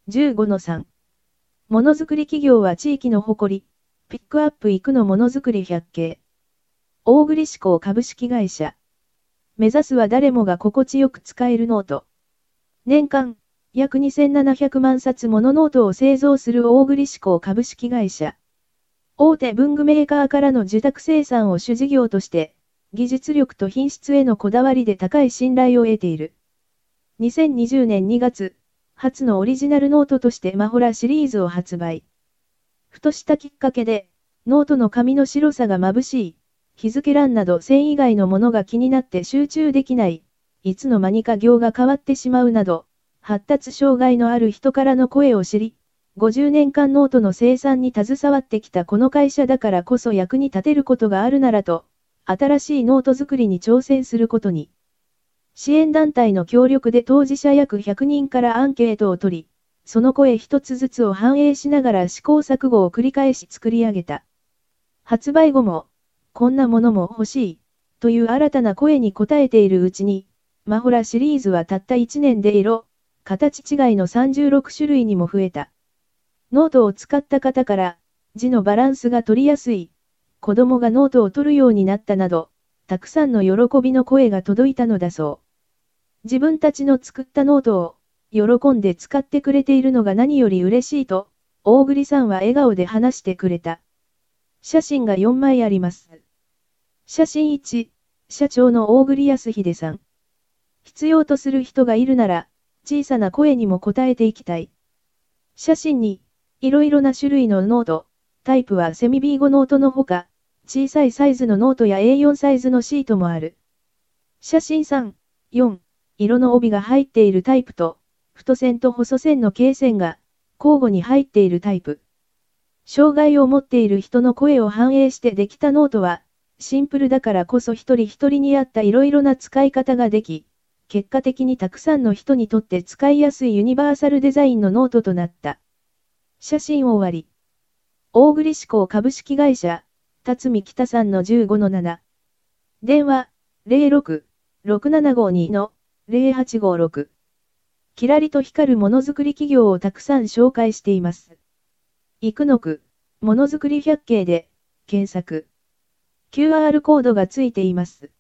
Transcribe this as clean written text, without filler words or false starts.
15-3。ものづくり企業は地域の誇り。ピックアップ生野ものづくり百景。大栗志向株式会社。目指すは誰もが心地よく使えるノート。年間、約2700万冊ものノートを製造する大栗志向株式会社。大手文具メーカーからの受託生産を主事業として、技術力と品質へのこだわりで高い信頼を得ている。2020年2月、初のオリジナルノートとしてマホラシリーズを発売。ふとしたきっかけで、ノートの紙の白さが眩しい、日付欄など線以外のものが気になって集中できない、いつの間にか行が変わってしまうなど、発達障害のある人からの声を知り、50年間ノートの生産に携わってきたこの会社だからこそ役に立てることがあるならと、新しいノート作りに挑戦することに。支援団体の協力で当事者約100人からアンケートを取り、その声一つずつを反映しながら試行錯誤を繰り返し作り上げた。発売後も、こんなものも欲しい、という新たな声に応えているうちに、マホラシリーズはたった1年で色、形違いの36種類にも増えた。ノートを使った方から、字のバランスが取りやすい、子供がノートを取るようになったなど、たくさんの喜びの声が届いたのだそう。自分たちの作ったノートを、喜んで使ってくれているのが何より嬉しいと、大栗さんは笑顔で話してくれた。写真が4枚あります。写真1、社長の大栗康秀さん。必要とする人がいるなら、小さな声にも応えていきたい。写真2、いろいろな種類のノート、タイプはセミビーゴノートのほか、小さいサイズのノートや A4 サイズのシートもある。写真3、4、色の帯が入っているタイプと、太線と細線の罫線が交互に入っているタイプ。障害を持っている人の声を反映してできたノートは、シンプルだからこそ一人一人に合ったいろいろな使い方ができ、結果的にたくさんの人にとって使いやすいユニバーサルデザインのノートとなった。写真終わり。大栗志向株式会社、辰巳北さんの 15-7。電話、06-6752-0856。きらりと光るものづくり企業をたくさん紹介しています。生野区、ものづくり百景で、検索。QR コードがついています。